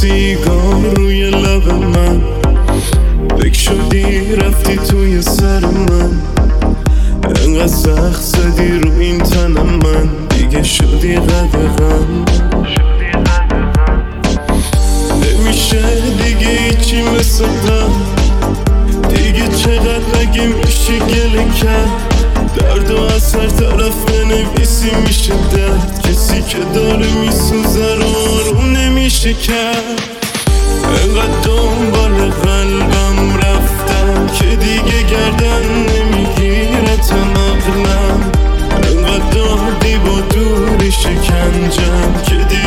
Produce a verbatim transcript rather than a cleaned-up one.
سیگار روی لب من، فکر شدی رفتی توی سر من، انقدر سخت زدی رو این تنم من، دیگه شدی قدغن. نمیشه دیگه هیچی مثل قبل، دیگه چقدر اگه میشه گله کرد، درد و از هر طرف بنویسی میشه درد، کسی که داره میسوزه رو آروم نمیشه کرد. انقدر دنبال قلبم رفتم که دیگه گردن نمیگیرتم عقلم، انقدر دادی با دوری شکنجم که دیگه